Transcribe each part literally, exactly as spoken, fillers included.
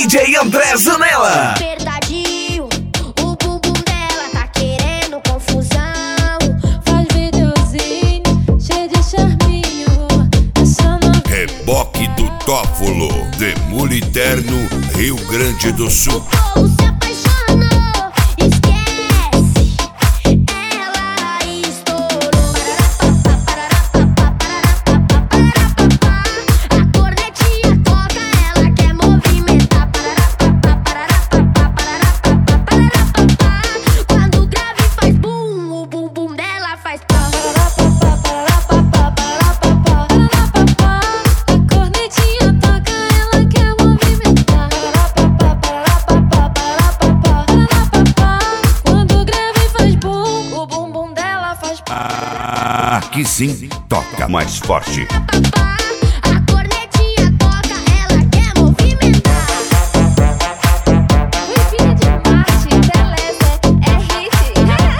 D J André Zanella. Apertadinho, o bumbum dela tá querendo confusão. Faz videozinho, cheio de charminho. Essa novinha. Reboque do Tófolo, Demoliterno, Rio Grande do Sul. O povo se apaixonou, esquece. Ela estourou. A cornetinha toca, ela quer movimentar. Quando o grave faz bum, o bumbum dela faz pá. A cornetinha toca, ela quer movimentar. Quando o grave faz bum, o bumbum dela faz pá. Aqui sim, toca mais forte. A cornetinha toca, ela quer movimentar. Oi, filha de Marte, beleza, é hit.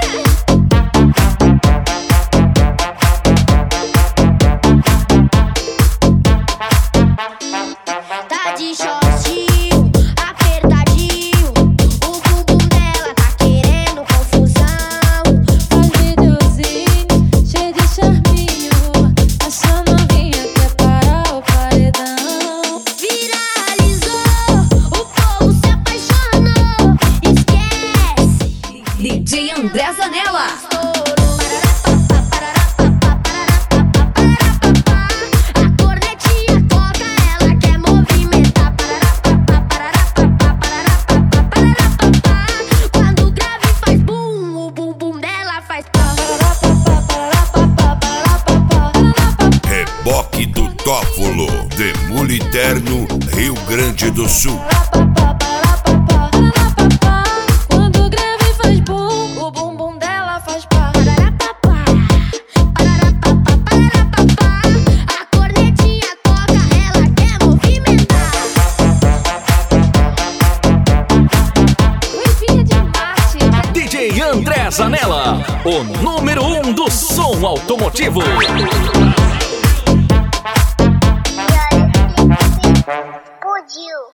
Tá de shortinho, apertadinho. O bumbum dela tá querendo confusão. Faz videozinho, cheio de charminho. Essa novinha quer parar o paredão. Viralizou, o povo se apaixonou. Esquece. D J André Zanella. A cornetinha toca, ela quer movimentar. Quando o grave faz bum, o bumbum dela faz pá. Reboque do Tófolo, Demoliterno, Rio Grande do Sul. Quando o grave faz bum, o bumbum dela faz pá. A cornetinha toca, ela quer movimentar. Oi, filha de Marte. D J André Zanella, o número um do som automotivo. Explodiu.